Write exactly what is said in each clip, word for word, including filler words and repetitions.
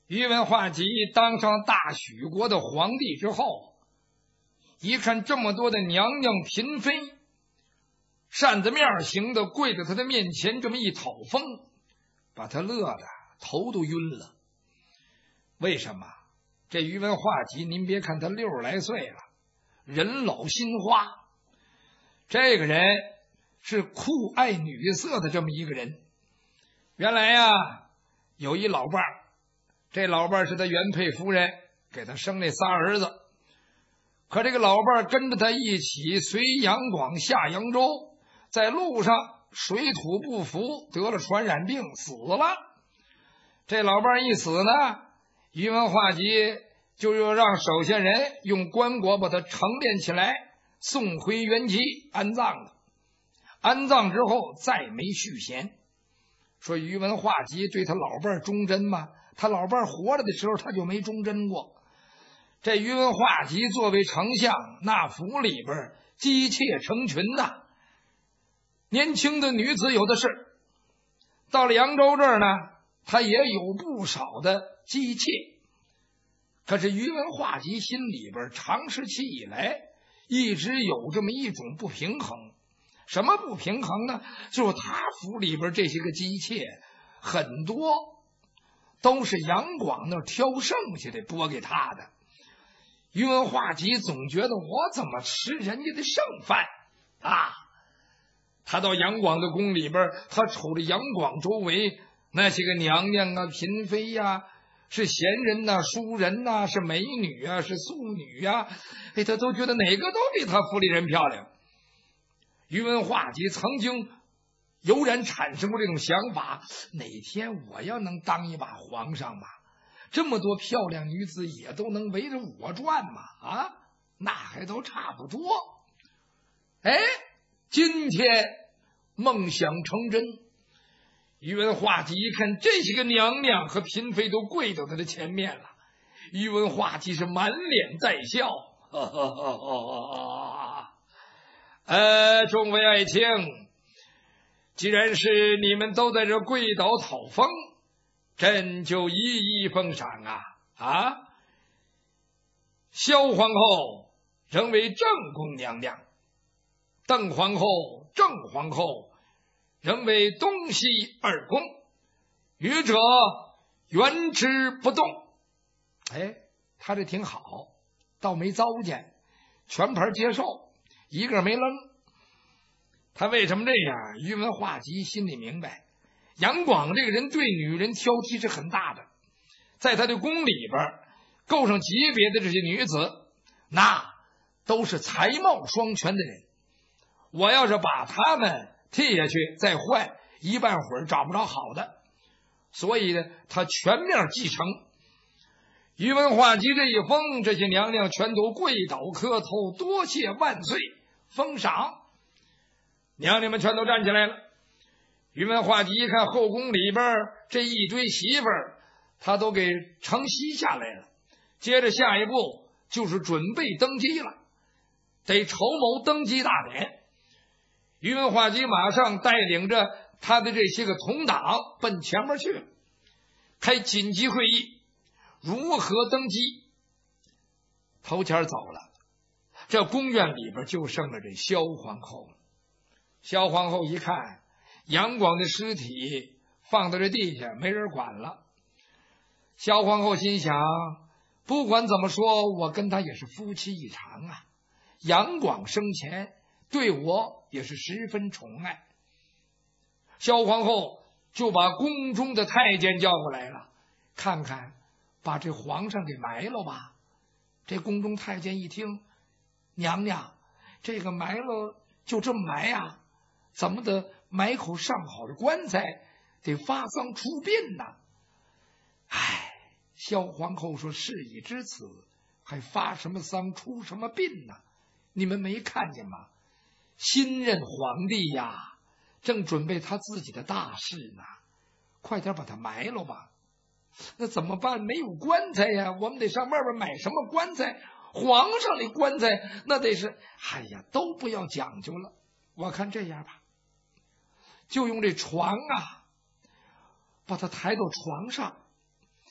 宇文化及当上大许国的皇帝之后，一看这么多的娘娘嫔妃扇子面型的跪在他的面前这么一讨封，把他乐得头都晕了。为什么？这宇文化及您别看他六十来岁了，人老心花，这个人是酷爱女色的这么一个人。原来呀，有一老伴儿，这老伴儿是他原配夫人给他生那仨儿子，可这个老伴儿跟着他一起随杨广下扬州，在路上水土不服，得了传染病死了。这老伴儿一死呢，宇文化及就又让手下人用棺椁把他成殓起来，送回原籍安葬了。安葬之后再没续弦。说宇文化及对他老伴儿忠贞吗？他老伴儿活着的时候他就没忠贞过。这宇文化及作为丞相，那府里边姬妾成群呐，年轻的女子有的是。到了扬州这儿呢，他也有不少的姬妾。可是宇文化及心里边长时期以来一直有这么一种不平衡。什么不平衡呢？就是他府里边这些个姬妾很多都是杨广那儿挑剩下的拨给他的。宇文化及总觉得我怎么吃人家的剩饭啊？他到杨广的宫里边，他瞅着杨广周围那些个娘娘啊、嫔妃呀、啊，是贤人呐、啊、淑人呐、啊，是美女啊、是素女啊，哎，他都觉得哪个都比他府里人漂亮。宇文化及曾经悠然产生过这种想法，哪天我要能当一把皇上吧，这么多漂亮女子也都能围着我转嘛，啊，那还都差不多。哎，今天梦想成真。宇文化及一看这些个娘娘和嫔妃都跪到他的前面了，宇文化及是满脸带笑，呵呵呵呵呃，众位爱卿，既然是你们都在这跪倒讨封，朕就一一封赏啊！啊，萧皇后仍为正宫娘娘，邓皇后、郑皇后仍为东西二宫，余者原之不动。哎，他这挺好，倒没糟践，全盘接受，一个没扔。他为什么这样？宇文化及心里明白，杨广这个人对女人挑剔是很大的，在他的宫里边够上级别的这些女子，那都是才貌双全的人。我要是把他们替下去再换，一半会儿找不着好的，所以呢，他全面继承。宇文化及这一封，这些娘娘全都跪倒磕头，多谢万岁，封赏。娘娘们全都站起来了。宇文化及一看后宫里边这一堆媳妇儿，他都给承袭下来了。接着下一步就是准备登基了，得筹谋登基大典。宇文化及马上带领着他的这些个同党奔前面去了，开紧急会议，如何登基。头前走了，这宫院里边就剩了这萧皇后了。萧皇后一看杨广的尸体放到这地下，没人管了。萧皇后心想，不管怎么说，我跟他也是夫妻一场啊，杨广生前对我也是十分宠爱。萧皇后就把宫中的太监叫过来了，看看把这皇上给埋了吧。这宫中太监一听，娘娘这个埋了就这么埋呀、啊？怎么得买口上好的棺材，得发丧出殡呢？唉，萧皇后说，事已至此，还发什么丧出什么殡呢？你们没看见吗？新任皇帝呀，正准备他自己的大事呢，快点把他埋了吧。那怎么办？没有棺材呀，我们得上外边买什么棺材？皇上的棺材那得是，哎呀，都不要讲究了。我看这样吧，就用这床啊，把他抬到床上，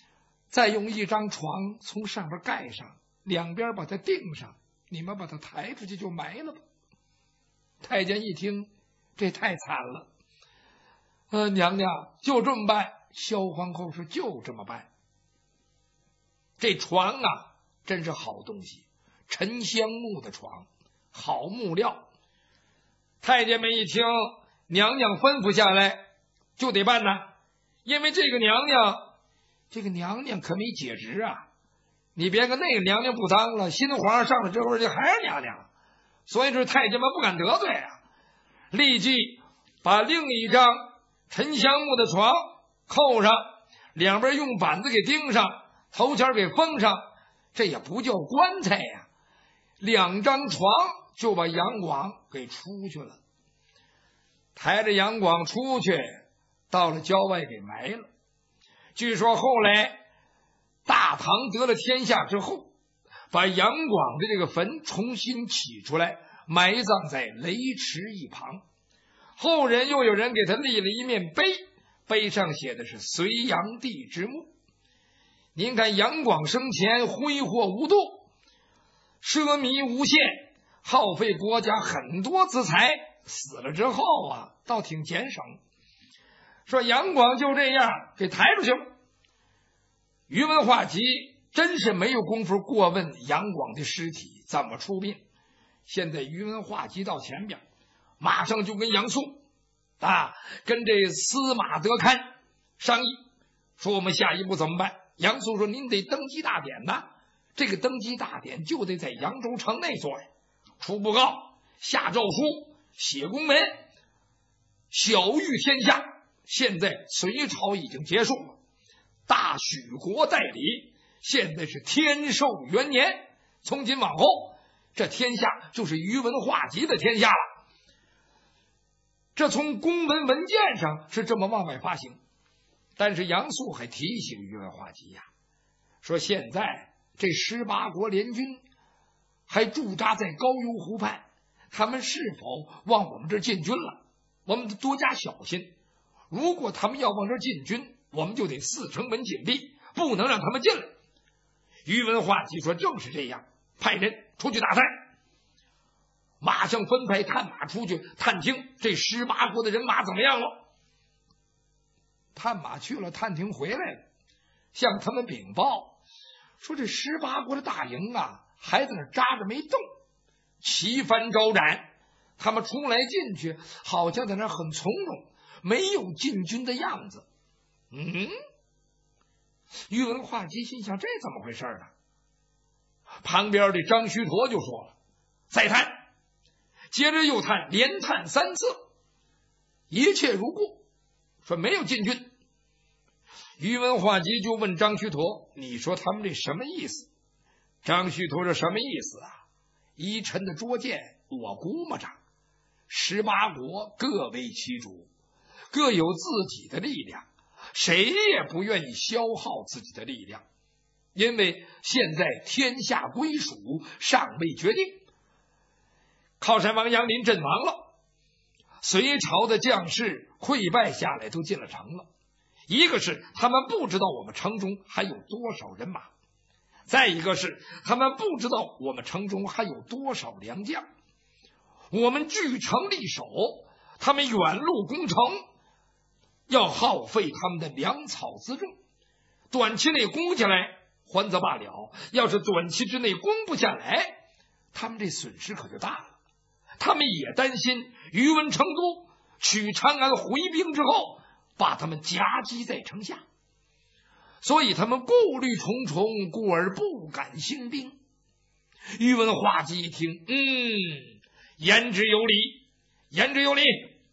再用一张床从上边盖上，两边把它钉上，你们把它抬出去就埋了吧。太监一听，这太惨了。呃，娘娘就这么办。萧皇后说就这么办。这床啊，真是好东西，沉香木的床，好木料。太监们一听娘娘吩咐下来，就得办呐。因为这个娘娘，这个娘娘可没解职啊。你别跟那个娘娘不当了，新皇上上了之后，这还是娘娘，所以这太监们不敢得罪啊。立即把另一张沉香木的床扣上，两边用板子给钉上，头前给封上，这也不叫棺材呀、啊。两张床就把杨广给出去了，抬着杨广出去，到了郊外给埋了。据说后来大唐得了天下之后，把杨广的这个坟重新起出来，埋葬在雷池一旁。后人又有人给他立了一面碑，碑上写的是隋炀帝之墓。您看杨广生前挥霍无度，奢靡无限，耗费国家很多资财，死了之后啊，倒挺俭省。说杨广就这样给抬出去了。宇文化及真是没有功夫过问杨广的尸体怎么出殡。现在宇文化及到前边，马上就跟杨素啊，跟这司马德堪商议，说我们下一步怎么办。杨素说您得登基大典呐，这个登基大典就得在扬州城内做呀，出布告，下诏书，写公文，晓谕天下。现在隋朝已经结束了，大许国代理，现在是天寿元年，从今往后这天下就是宇文化及的天下了。这从公文文件上是这么往外发行。但是杨素还提醒宇文化及呀，说现在这十八国联军还驻扎在高邮湖畔，他们是否往我们这儿进军了，我们得多加小心。如果他们要往这儿进军，我们就得四城门紧闭，不能让他们进来。宇文化及说正是这样，派人出去打探，马上分派探马出去探听这十八国的人马怎么样了。探马去了，探听回来了，向他们禀报说这十八国的大营啊还在那扎着没动，旗帆招展，他们出来进去好像在那很从容，没有进军的样子。嗯，宇文化及心想这怎么回事呢？旁边的张须陀就说了再探，接着又探，连探三次，一切如故，说没有进军。宇文化及就问张须陀，你说他们这什么意思？张须陀说什么意思啊？依臣的拙见，我估摸着十八国各为其主，各有自己的力量，谁也不愿意消耗自己的力量，因为现在天下归属尚未决定。靠山王杨林阵亡了，隋朝的将士溃败下来，都进了城了。一个是他们不知道我们城中还有多少人马，再一个是他们不知道我们城中还有多少良将。我们据城立守，他们远路攻城，要耗费他们的粮草辎重，短期内攻下来还则罢了，要是短期之内攻不下来，他们这损失可就大了。他们也担心宇文成都取长安回兵之后把他们夹击在城下，所以他们顾虑重重，故而不敢兴兵。宇文化及一听，嗯，言之有理，言之有理。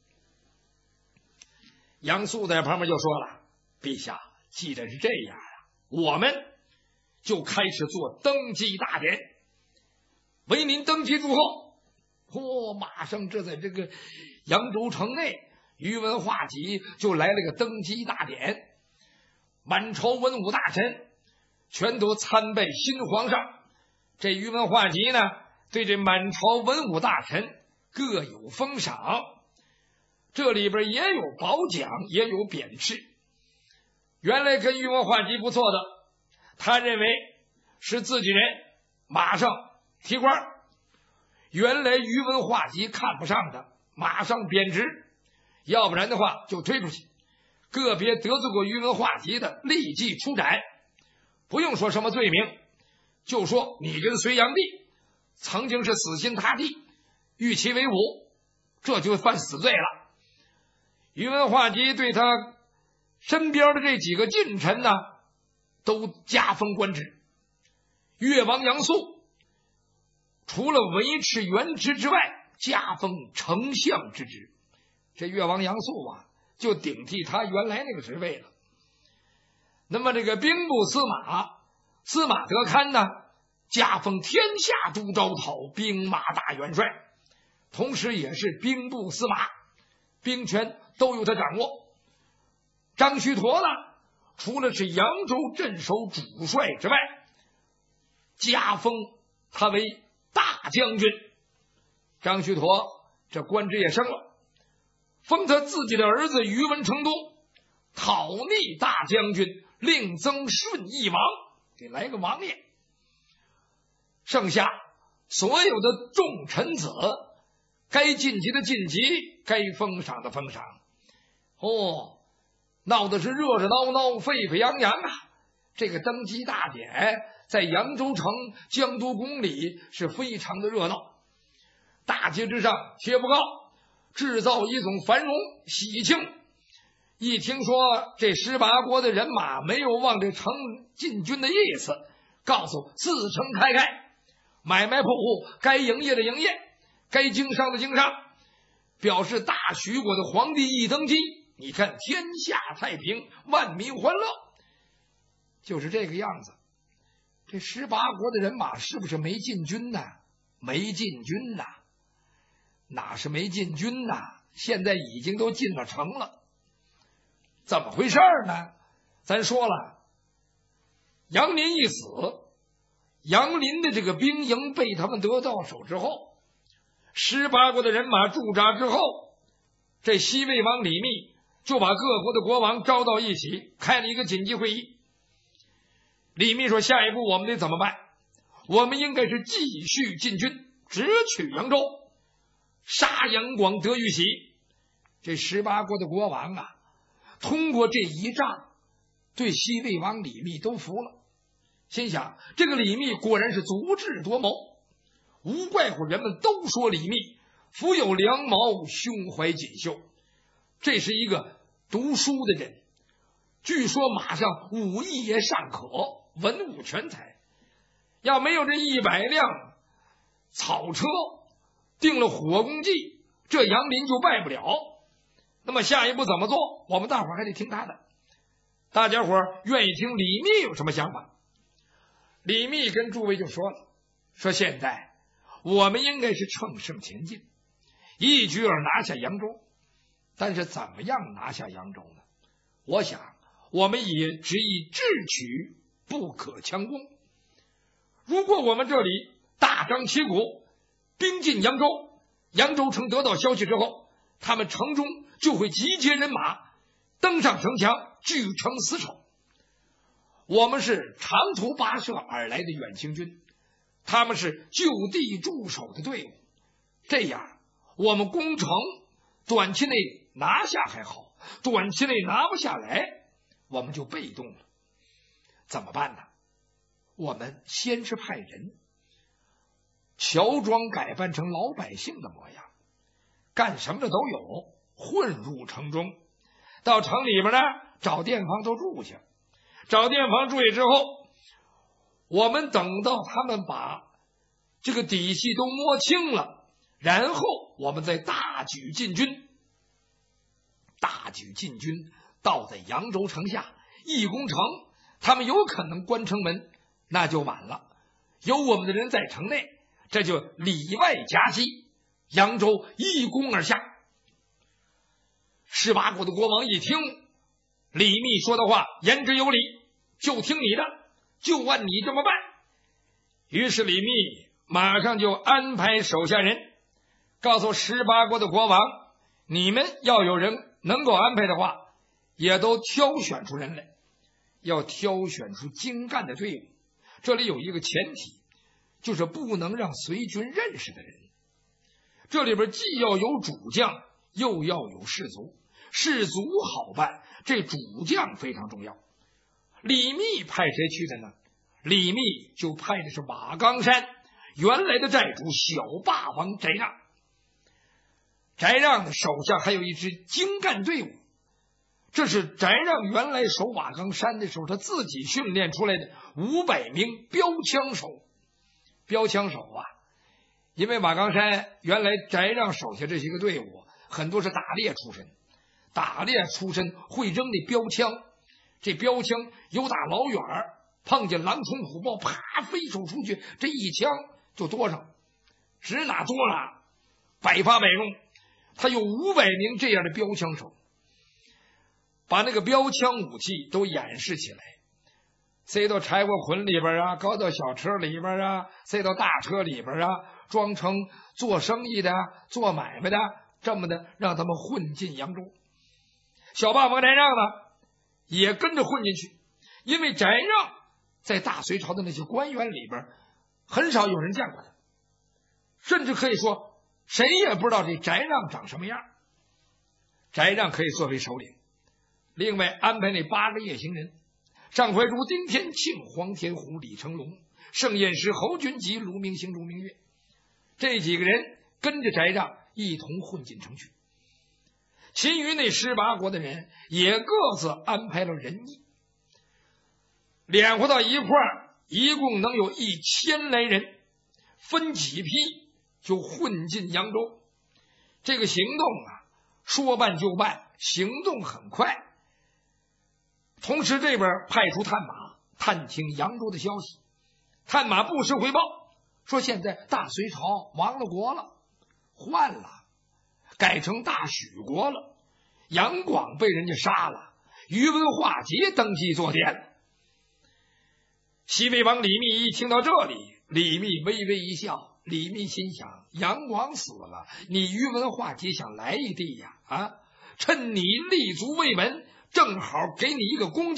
杨素在旁边就说了，陛下既然是这样，我们就开始做登基大典，为您登基祝贺。嚯、哦，马上这在这个扬州城内，宇文化及就来了个登基大典，满朝文武大臣全都参拜新皇上。这宇文化及呢，对这满朝文武大臣各有封赏，这里边也有褒奖，也有贬斥。原来跟宇文化及不错的他认为是自己人，马上提官。原来宇文化及看不上的，马上贬职，要不然的话就推出去。个别得罪过宇文化及的，立即处斩。不用说什么罪名，就说你跟隋炀帝曾经是死心塌地，与其为伍，这就犯死罪了。宇文化及对他身边的这几个近臣呢，都加封官职。越王杨素除了维持原职之外，加封丞相之职。这越王杨素啊，就顶替他原来那个职位了。那么这个兵部司马司马德堪呢，加封天下都招讨兵马大元帅，同时也是兵部司马，兵权都由他掌握。张须陀呢，除了是扬州镇守主帅之外，加封他为大将军。张须陀这官职也升了，封他自己的儿子宇文成都讨逆大将军，令增顺义王，给来个王爷。剩下所有的众臣子，该晋级的晋级，该封赏的封赏。哦，闹的是热热闹闹，沸沸扬扬啊！这个登基大典在扬州城江都宫里是非常的热闹，大街之上贴布告，制造一种繁荣喜庆。一听说这十八国的人马没有往这城进军的意思，告诉四城开开，买卖铺户该营业的营业，该经商的经商，表示大徐国的皇帝一登基，你看天下太平，万民欢乐，就是这个样子。这十八国的人马是不是没进军呢？没进军呐，哪是没进军呐？现在已经都进了城了。怎么回事呢？咱说了，杨林一死，杨林的这个兵营被他们得到手之后，十八国的人马驻扎之后，这西魏王李密就把各国的国王招到一起，开了一个紧急会议。李密说，下一步我们得怎么办？我们应该是继续进军，直取扬州，杀杨广，得玉玺。这十八国的国王啊，通过这一仗，对西魏王李密都服了，心想这个李密果然是足智多谋，无怪乎人们都说李密腹有良谋，胸怀锦绣，这是一个读书的人，据说马上武艺也尚可，文武全才。要没有这一百辆草车，定了火攻计，这杨林就败不了。那么下一步怎么做？我们大伙儿还得听他的。大家伙儿愿意听李密有什么想法？李密跟诸位就说了，说现在我们应该是乘胜前进，一举而拿下扬州。但是怎么样拿下扬州呢？我想我们也只以智取，不可强攻。如果我们这里大张旗鼓，兵进扬州，扬州城得到消息之后，他们城中就会集结人马，登上城墙，据城死守。我们是长途跋涉而来的远行军，他们是就地驻守的队伍，这样我们攻城短期内拿下还好，短期内拿不下来，我们就被动了。怎么办呢？我们先是派人乔装改扮成老百姓的模样，干什么的都有，混入城中，到城里边呢找店房都住下。找店房住下之后，我们等到他们把这个底细都摸清了，然后我们再大举进军。大举进军到在扬州城下，一攻城，他们有可能关城门，那就晚了。有我们的人在城内，这就里外夹击，扬州一攻而下。十八国的国王一听李密说的话言之有理，就听你的，就按你这么办。于是李密马上就安排手下人告诉十八国的国王，你们要有人能够安排的话，也都挑选出人来， 要挑选出精干的队伍，这里有一个前提，就是不能让随军认识的人。这里边既要有主将，又要有士卒，士卒好办，这主将非常重要。李密派谁去的呢？李密就派的是瓦岗山原来的寨主小霸王翟让。翟让的手下还有一支精干队伍，这是翟让原来守瓦岗山的时候他自己训练出来的五百名标枪手。标枪手啊，因为瓦岗山原来翟让手下这些个队伍很多是打猎出身，打猎出身会扔那标枪，这标枪有打老远碰见狼虫虎豹，啪飞手出去，这一枪就多上，指哪多哪，百发百中。他有五百名这样的标枪手，把那个标枪武器都演示起来，塞到柴火捆里边啊，搞到小车里边啊，塞到大车里边啊，装成做生意的做买卖的，这么的让他们混进扬州。小霸王翟让呢也跟着混进去，因为翟让在大隋朝的那些官员里边很少有人见过他，甚至可以说谁也不知道这翟让长什么样。翟让可以作为首领，另外安排那八个夜行人：上怀珠、丁天庆、黄天虎、李成龙、盛彦师、侯君集、卢明星、卢明月，这几个人跟着翟让一同混进城去。其余那十八国的人也各自安排了人役，敛和到一块儿，一共能有一千来人，分几批就混进扬州。这个行动啊，说办就办，行动很快。同时这边派出探马探听扬州的消息，探马不时回报说现在大隋朝亡了国了，换了，改成大许国了，杨广被人家杀了，宇文化及登基坐殿了。西魏王李密一听到这里，李密微微一笑。李密心想，杨广死了，你宇文化及想来一地呀？啊，趁你立足未稳，正好给你一个攻击。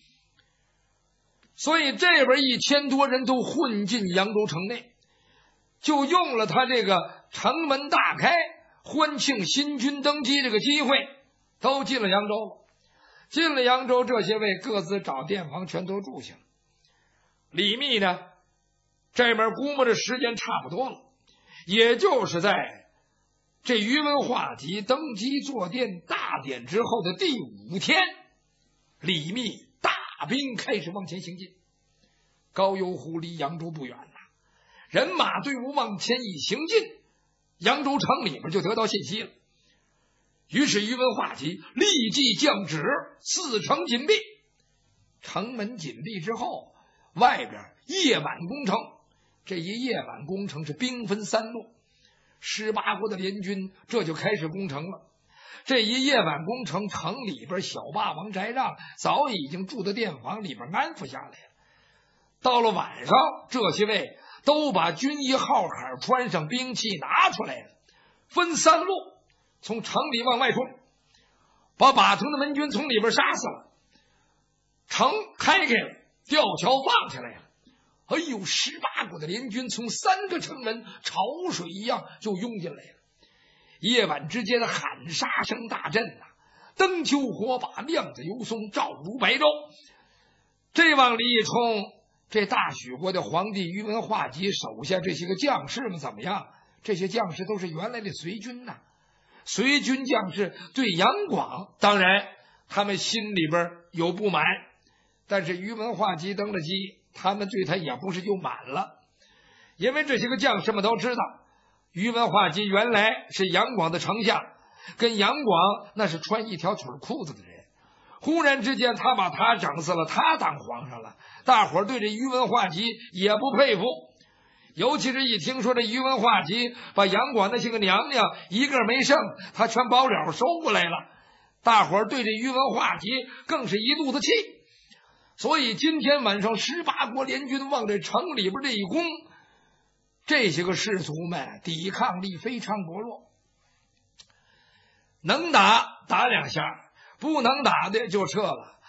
所以这边一千多人都混进扬州城内，就用了他这个城门大开欢庆新君登基这个机会，都进了扬州。进了扬州，这些位各自找店房全都住下了。李密呢，这边估摸着时间差不多了，也就是在这宇文化及登基坐殿大典之后的第五天，李密大兵开始往前行进。高邮湖离扬州不远呐，人马队伍往前一行进，扬州城里边就得到信息了。于是宇文化及立即降旨，四城紧闭。城门紧闭之后，外边夜晚攻城，这一夜晚攻城是兵分三路，十八国的联军这就开始攻城了。这一夜晚攻城，城里边小霸王翟让早已经住在店房里边安抚下来了。到了晚上，这些位都把军衣号坎穿上，兵器拿出来了，分三路从城里往外冲，把把城的门军从里边杀死了，城开开了，吊桥放下来了。哎呦，十八国的联军从三个城门潮水一样就涌进来了。夜晚之间的喊杀声大震呐、啊，灯秋火把，亮子游松，照如白昼。这往里一冲，这大许国的皇帝宇文化及手下这些个将士们怎么样？这些将士都是原来的随军呐、啊，随军将士对杨广，当然他们心里边有不满，但是宇文化及登了基，他们对他也不是就满了，因为这些个将士们都知道，宇文化及原来是杨广的丞相，跟杨广那是穿一条腿裤子的人，忽然之间他把他整死了，他当皇上了，大伙儿对这宇文化及也不佩服。尤其是一听说这宇文化及把杨广那些个娘娘一个没剩，他全包了收过来了，大伙儿对这宇文化及更是一肚子气。所以今天晚上十八国联军往这城里边这一攻，这些个士卒们抵抗力非常薄弱，能打打两下，不能打的就撤了，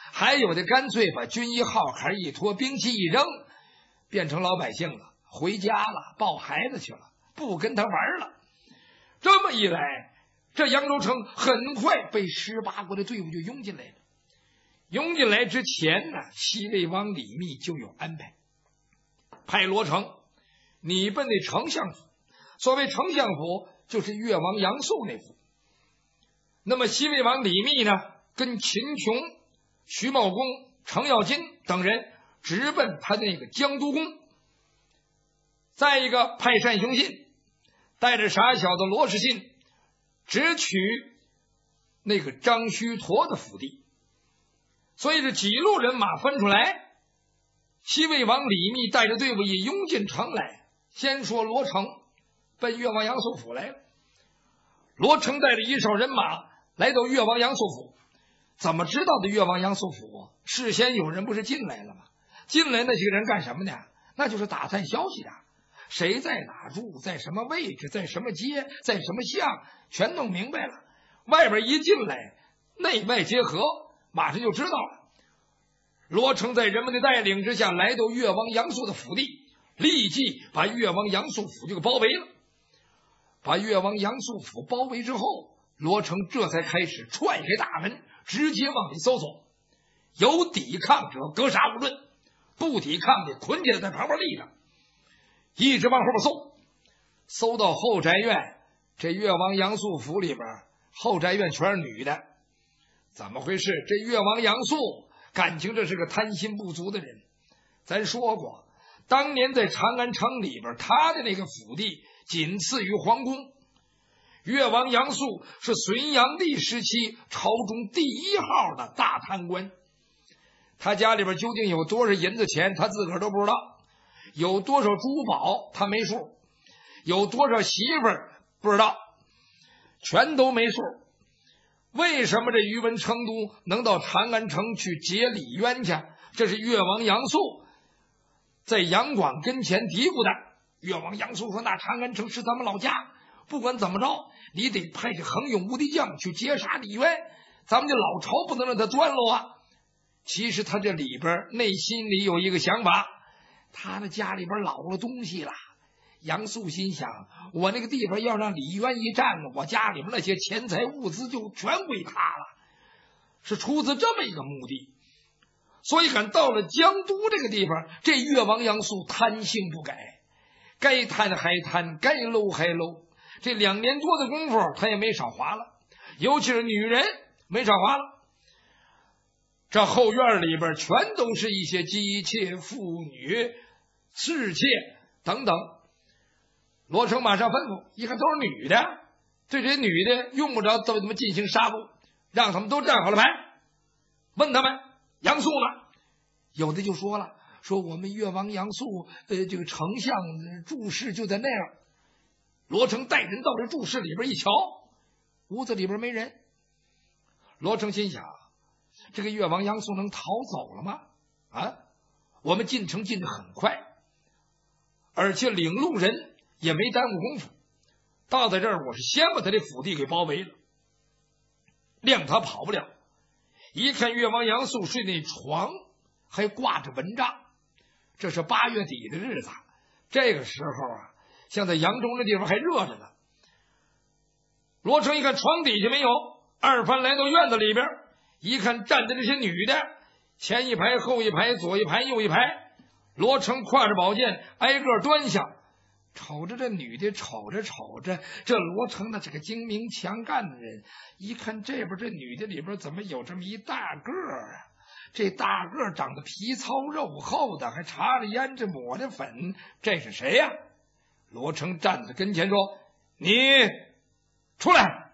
还有的干脆把军衣号坎一脱，兵器一扔，变成老百姓了，回家了，抱孩子去了，不跟他玩了。这么一来，这扬州城很快被十八国的队伍就拥进来了。拥进来之前呢，西魏王李密就有安排，派罗成你奔那丞相府。所谓丞相府，就是越王杨素那府。那么西魏王李密呢，跟秦琼、徐茂公、程咬金等人直奔他那个江都宫。再一个，派单雄信带着傻小子罗士信直取那个张须陀的府邸。所以这几路人马分出来，西魏王李密带着队伍也拥进城来。先说罗成奔越王杨素府来了。罗成带着一哨人马来到越王杨素府。怎么知道的越王杨素府？事先有人不是进来了吗？进来那几个人干什么呢？那就是打探消息的，谁在哪住，在什么位置，在什么街，在什么巷，全弄明白了。外边一进来，内外结合，马上就知道了。罗成在人们的带领之下来到越王杨素的府邸，立即把越王杨素府就给包围了。把越王杨素府包围之后，罗成这才开始踹开大门，直接往里搜索。有抵抗者格杀勿论，不抵抗的捆起来在旁边立着，一直往后边搜。搜到后宅院，这越王杨素府里边后宅院全是女的。怎么回事？这越王杨素感情这是个贪心不足的人。咱说过，当年在长安城里边，他的那个府邸仅次于皇宫。越王杨素是隋炀帝时期朝中第一号的大贪官。他家里边究竟有多少银子钱，他自个儿都不知道；有多少珠宝，他没数；有多少媳妇儿，不知道，全都没数。为什么这于文成都能到长安城去结李渊去？这是越王杨素在杨广跟前嘀咕的。越王杨素说：“那长安城是咱们老家，不管怎么着，你得派这横勇无敌将去截杀李渊，咱们这老巢不能让他钻喽啊！”其实他这里边内心里有一个想法，他的家里边老了东西了。杨素心想，我那个地方要让李渊一占了，我家里边那些钱财物资就全归他了，是出自这么一个目的。所以赶到了江都这个地方，这越王杨素贪性不改，该贪还贪，该搂还搂。这两年多的功夫他也没少花了，尤其是女人没少花了。这后院里边全都是一些姬妾、妇女、侍妾等等。罗成马上吩咐，一看都是女的，对这些女的用不着怎么进行杀戮，让他们都站好了牌，问他们杨素呢？有的就说了，说我们越王杨素呃，这个丞相住室就在那样。罗成带人到这住室里边一瞧，屋子里边没人。罗成心想，这个越王杨素能逃走了吗？啊，我们进城进得很快，而且领路人也没耽误功夫，到在这儿我是先把他的府邸给包围了，谅他跑不了。一看越王杨素睡那床还挂着蚊帐，这是八月底的日子，这个时候啊，像在扬州那地方还热着呢。罗成一看床底下没有，二番来到院子里边，一看站的这些女的，前一排后一排左一排右一排，罗成挎着宝剑挨个端详，瞅着这女的，瞅着瞅着，这罗成那是个精明强干的人，一看这边这女的里边怎么有这么一大个儿啊？这大个儿长得皮糙肉厚的，还插着胭脂抹着粉，这是谁呀？罗成站在跟前说：“你出来。”